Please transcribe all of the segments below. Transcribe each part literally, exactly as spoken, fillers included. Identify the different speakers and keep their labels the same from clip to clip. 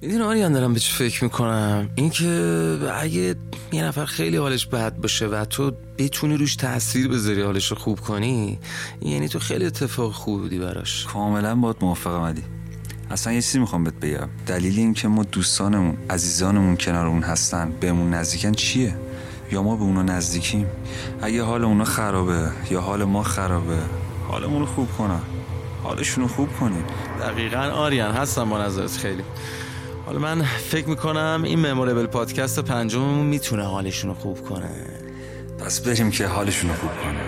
Speaker 1: میدونی آریان دارم به چی فکر میکنم؟ این که اگه یه نفر خیلی حالش بد باشه و تو بتونی روش تأثیر بذاری حالش رو خوب کنی، یعنی تو خیلی اتفاق خوبی بودی براش.
Speaker 2: کاملا باهات موافقم علی. اصلا یه چیزی میخوام بهت بگم. دلیل این که ما دوستانمون عزیزانمون کنارمون هستن بهمون نزدیکن چیه؟ یا ما به اونا نزدیکیم؟ اگه حال اونا خرابه یا حال ما خرابه، حالمون رو خوب کنن، حالشون رو خوب کنیم.
Speaker 1: دقیقاً آریان، هستم با نظرت خیلی. حالا من فکر میکنم این مموریبل پادکست پنجممون میتونه حالشون رو خوب کنه.
Speaker 2: پس بریم که حالشون رو خوب کنه.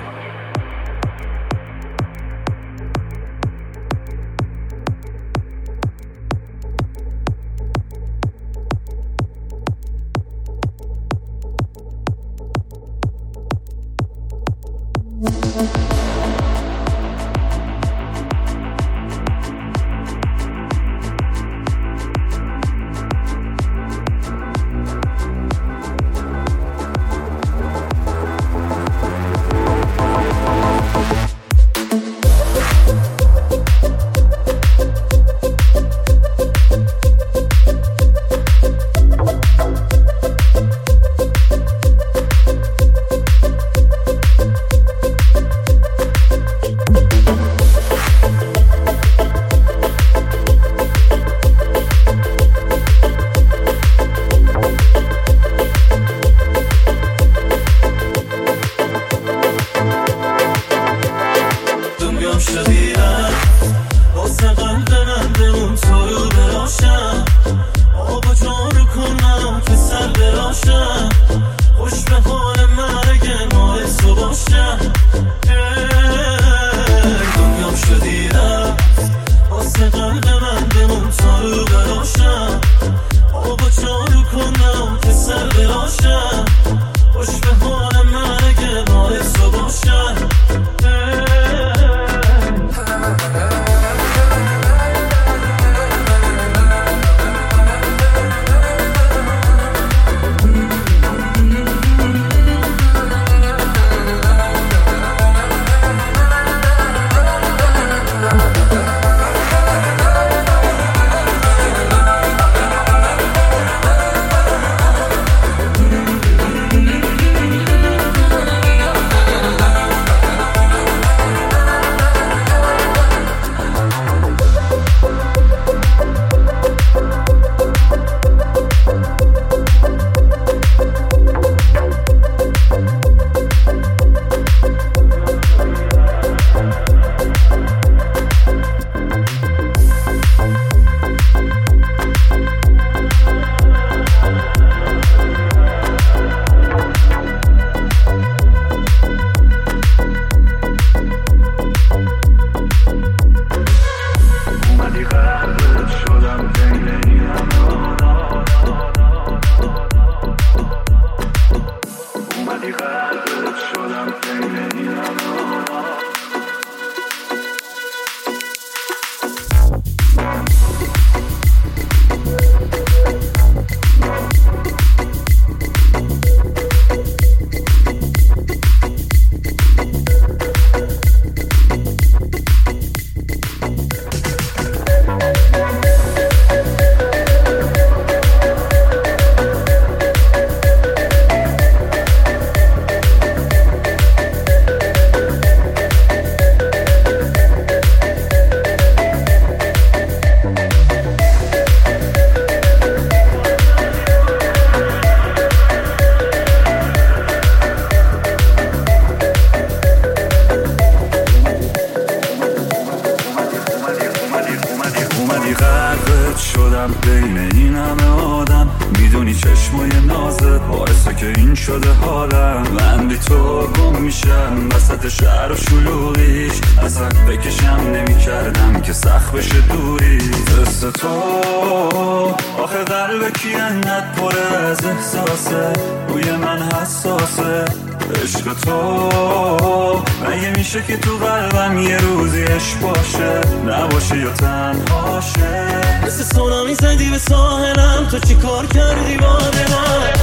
Speaker 3: بین این همه آدم میدونی چشمای نازت باعثه که این شده حالم. من بی تو گم میشم وسط شهر و شلوغیش، اصلا بکشم نمی کردم که سخت بشه دوری. دست تو آخه قلب کی انقدر پره از احساسه، روی من حساسه. عشق تو مگه میشه که تو قلبم یه روزی عشق باشه، نباشه یا تنهاشه.
Speaker 4: مثل سونامی زدی به ساحلم، تو چی کار کردی با دلم؟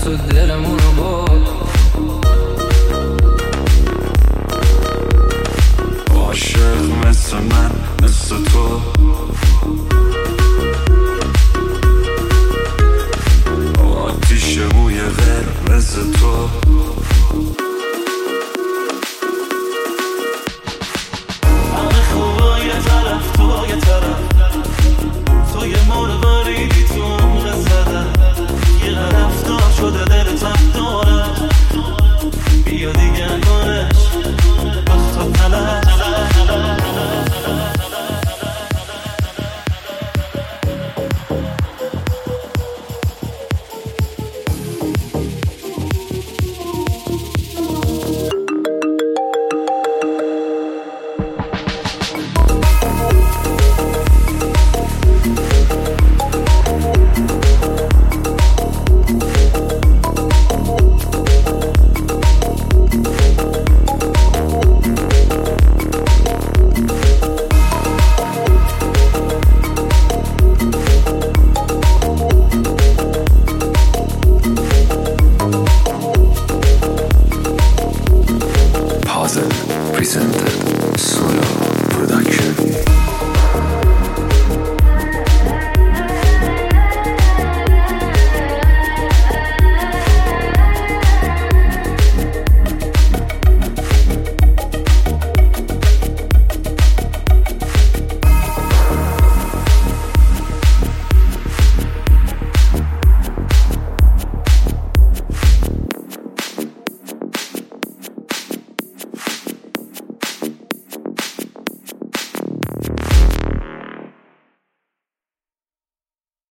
Speaker 5: تو دلمونو برد.
Speaker 3: عاشق مثل من مثل تو، آتیش موی قرمز تو.